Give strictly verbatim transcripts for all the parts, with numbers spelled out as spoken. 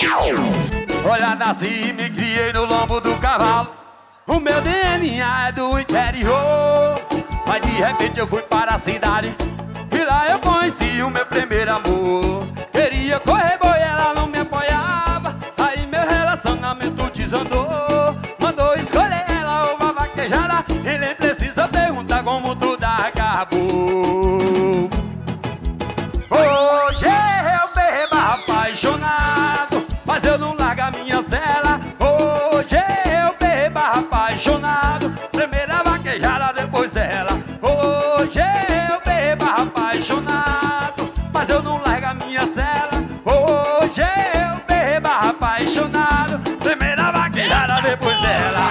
Olha, nasci e me criei no lombo do cavalo. O meu D N A é do interior, mas de repente eu fui para a cidade e lá eu conheci o meu primeiro amor. Queria correr boi, ela não me apoiava, aí meu relacionamento desandou. Mandou escolher ela ou uma vaquejada, e nem precisa perguntar como tudo acabou. Hoje eu bebo apaixonado, mas eu não largo a minha cela. Hoje eu bebo apaixonado, primeira vaquejada, depois ela. Hoje eu bebo apaixonado, mas eu não largo a minha cela. Hoje eu bebo apaixonado, primeira vaquejada, depois ela.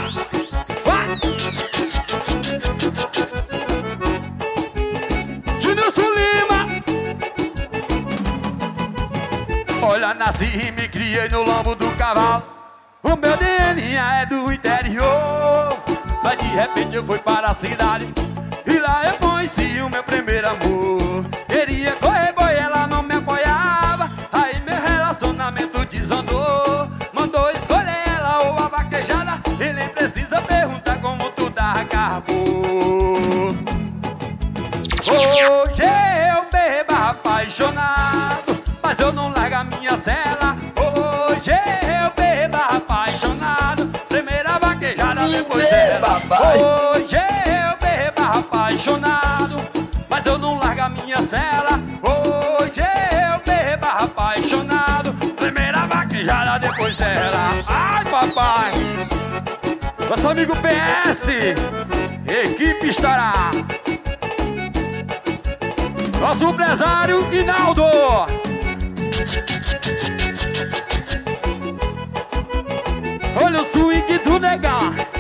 Olha, nasci e me criei no lombo do cavalo. O meu D N A é do interior, mas de repente eu fui para a cidade e lá eu conheci o meu primeiro amor. Queria correr boi, ela não me apoiava, aí meu relacionamento desandou. Mandou escolher ela ou a vaquejada, e nem precisa perguntar como tudo acabou. Hoje eu bebo apaixonado, mas eu não largo a minha cela. Hoje eu bebo apaixonado, primeira vaquejada, depois ela. Hoje eu bebo apaixonado, mas eu não largo a minha cela. Hoje eu bebo apaixonado, primeira vaquejada, depois ela. Ai, papai! Nosso amigo P S, equipe estará. Nosso empresário Inaldo. Olha o swing do negar.